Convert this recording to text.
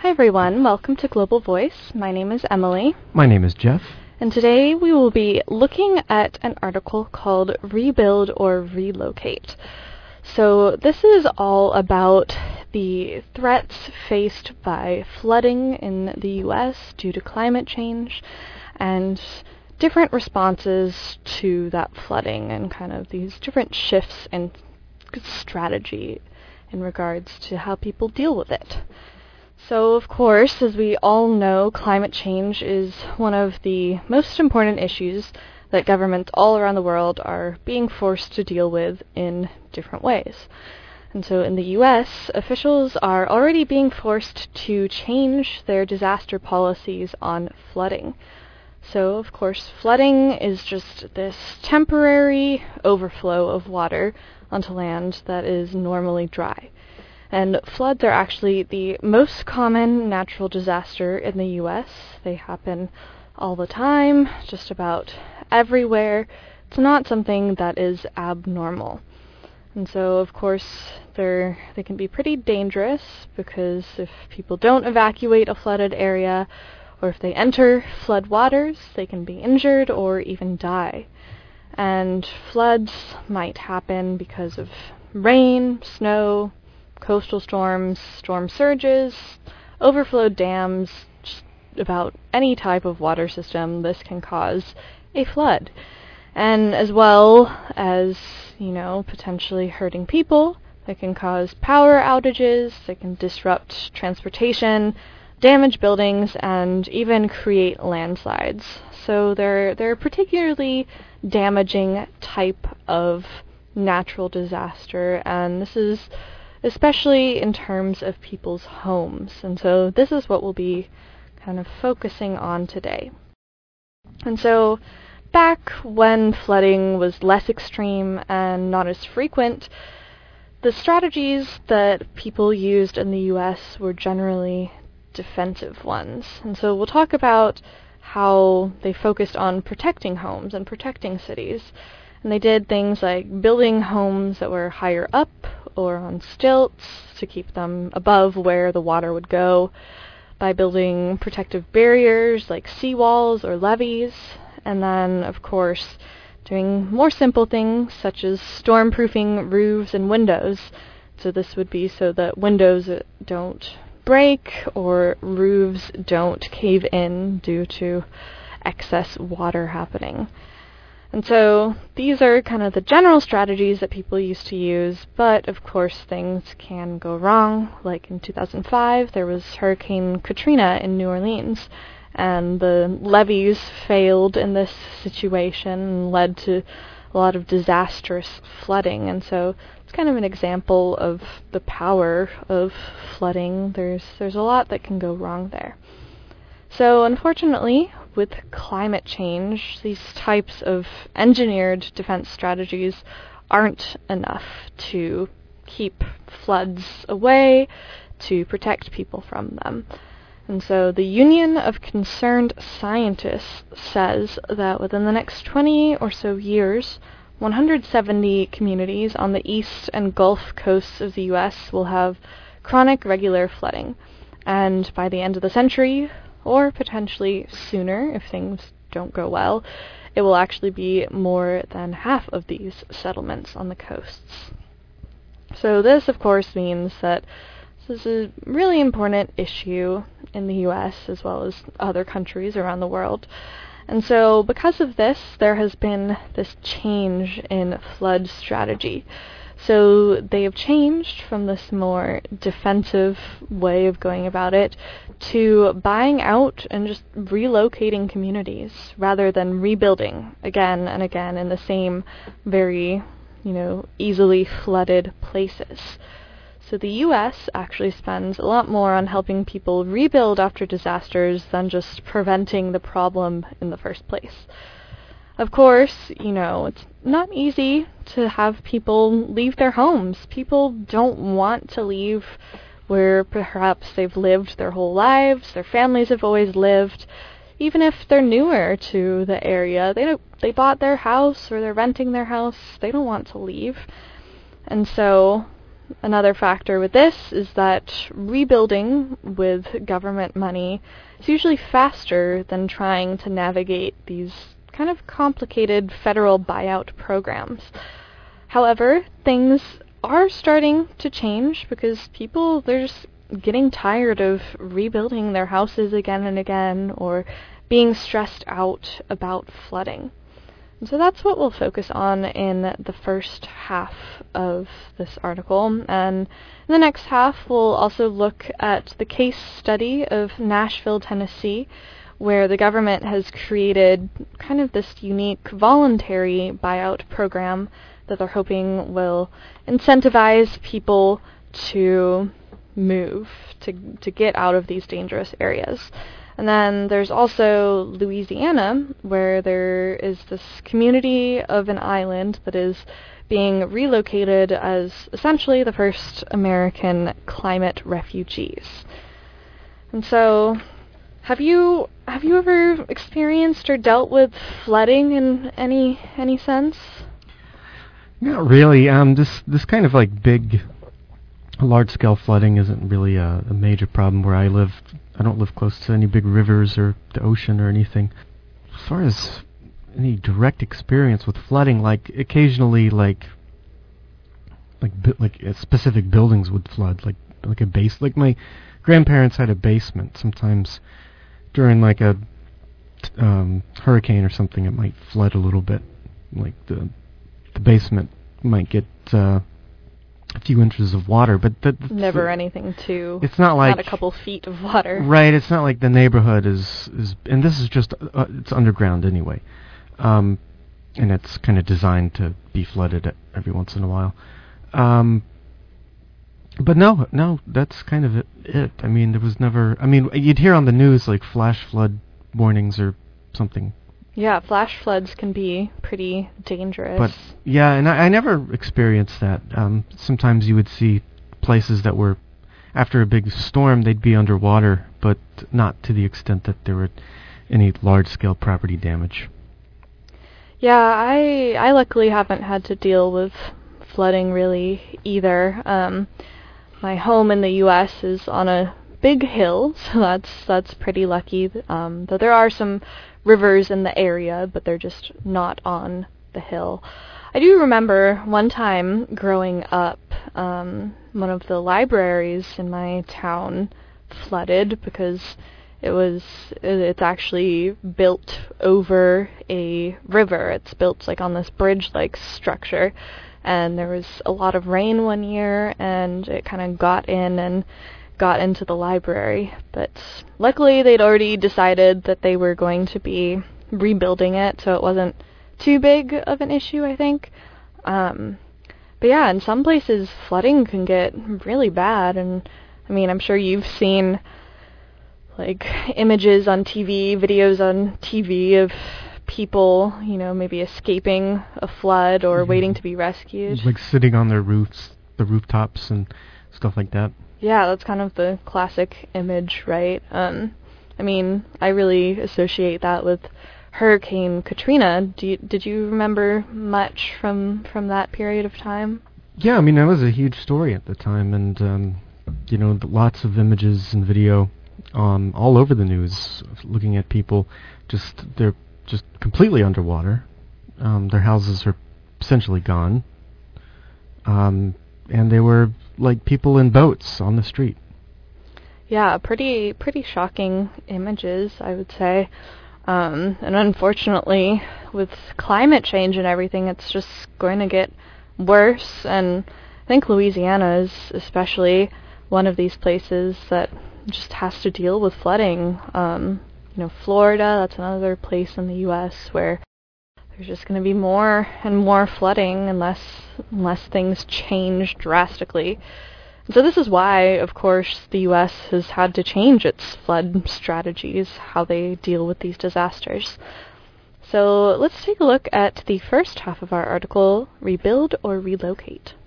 Hi everyone, welcome to Global Voice. My name is Emily. My name is Jeff. And today we will be looking at an article called Rebuild or Relocate. So this is all about the threats faced by flooding in the U.S. due to climate change and different responses to that flooding and kind of these different shifts in strategy in regards to how people deal with it. So, of course, as we all know, climate change is one of the most important issues that governments all around the world are being forced to deal with in different ways. And so in the U.S., officials are already being forced to change their disaster policies on flooding. So, of course, flooding is just this temporary overflow of water onto land that is normally dry. And floods are actually the most common natural disaster in the U.S. They happen all the time, just about everywhere. It's not something that is abnormal. And so, of course, they can be pretty dangerous because if people don't evacuate a flooded area, or if they enter flood waters, they can be injured or even die. And floods might happen because of rain, snow, coastal storms, storm surges, overflowed dams, just about any type of water system. This can cause a flood. And as well as, potentially hurting people, it can cause power outages, it can disrupt transportation, damage buildings, and even create landslides. So they're a particularly damaging type of natural disaster, and this is especially in terms of people's homes. And so this is what we'll be kind of focusing on today. And so back when flooding was less extreme and not as frequent, the strategies that people used in the U.S. were generally defensive ones. And so we'll talk about how they focused on protecting homes and protecting cities. And they did things like building homes that were higher up or on stilts to keep them above where the water would go, by building protective barriers like seawalls or levees, and then, of course, doing more simple things such as storm-proofing roofs and windows. So this would be so that windows don't break or roofs don't cave in due to excess water happening. And so these are kind of the general strategies that people used to use, but of course things can go wrong. Like in 2005, there was Hurricane Katrina in New Orleans, and the levees failed in this situation and led to a lot of disastrous flooding. And so it's kind of an example of the power of flooding. There's a lot that can go wrong there. So unfortunately, with climate change, these types of engineered defense strategies aren't enough to keep floods away, to protect people from them. And so the Union of Concerned Scientists says that within the next 20 or so years, 170 communities on the east and Gulf coasts of the U.S. will have chronic regular flooding. And by the end of the century, or potentially sooner if things don't go well, it will actually be more than half of these settlements on the coasts. So this, of course, means that this is a really important issue in the U.S. as well as other countries around the world. And so because of this, there has been this change in flood strategy. So they have changed from this more defensive way of going about it to buying out and just relocating communities rather than rebuilding again and again in the same very, easily flooded places. So the U.S. actually spends a lot more on helping people rebuild after disasters than just preventing the problem in the first place. Of course, it's not easy to have people leave their homes. People don't want to leave where perhaps they've lived their whole lives, their families have always lived. Even if they're newer to the area, they bought their house or they're renting their house, they don't want to leave. And so another factor with this is that rebuilding with government money is usually faster than trying to navigate these kind of complicated federal buyout programs. However, things are starting to change because people, they're just getting tired of rebuilding their houses again and again, or being stressed out about flooding. And so that's what we'll focus on in the first half of this article. And in the next half, we'll also look at the case study of Nashville, Tennessee, where the government has created kind of this unique voluntary buyout program that they're hoping will incentivize people to move, to get out of these dangerous areas. And then there's also Louisiana, where there is this community of an island that is being relocated as essentially the first American climate refugees. And so, have you ever experienced or dealt with flooding in any sense? Not really. This kind of like big, large-scale flooding isn't really a major problem where I live. I don't live close to any big rivers or the ocean or anything. As far as any direct experience with flooding, like occasionally, like specific buildings would flood, like a base. Like my grandparents had a basement. Sometimes during like a hurricane or something, it might flood a little bit. Like the basement might get a few inches of water, but that's never anything too. It's not like not a couple feet of water. Right. It's not like the neighborhood is, and this is just it's underground anyway, and it's kind of designed to be flooded every once in a while. But no, that's kind of it. I mean, there was never. I mean, you'd hear on the news like flash flood warnings or something. Yeah, flash floods can be pretty dangerous. But yeah, and I never experienced that. Sometimes you would see places that were, after a big storm, they'd be underwater, but not to the extent that there were any large-scale property damage. Yeah, I luckily haven't had to deal with flooding really either. My home in the U.S. is on a big hill, so that's pretty lucky. Though there are some rivers in the area, but they're just not on the hill. I do remember one time growing up, one of the libraries in my town flooded because it's actually built over a river. It's built like on this bridge-like structure, and there was a lot of rain one year, and it kind of got into the library, but luckily they'd already decided that they were going to be rebuilding it, so it wasn't too big of an issue, I think. But yeah, in some places flooding can get really bad, and I mean, I'm sure you've seen like images on TV, videos on TV of people, maybe escaping a flood or waiting to be rescued. Like sitting on their roofs, the rooftops and stuff like that. Yeah, that's kind of the classic image, right? I mean, I really associate that with Hurricane Katrina. Did you remember much from that period of time? Yeah, I mean, that was a huge story at the time, and lots of images and video all over the news, looking at people they're just completely underwater. Their houses are essentially gone. And they were like people in boats on the street. Yeah, pretty shocking images, I would say. And unfortunately, with climate change and everything, it's just going to get worse. And I think Louisiana is especially one of these places that just has to deal with flooding. Florida, that's another place in the U.S. where there's just going to be more and more flooding unless things change drastically. And so this is why, of course, the U.S. has had to change its flood strategies, how they deal with these disasters. So let's take a look at the first half of our article, Rebuild or Relocate.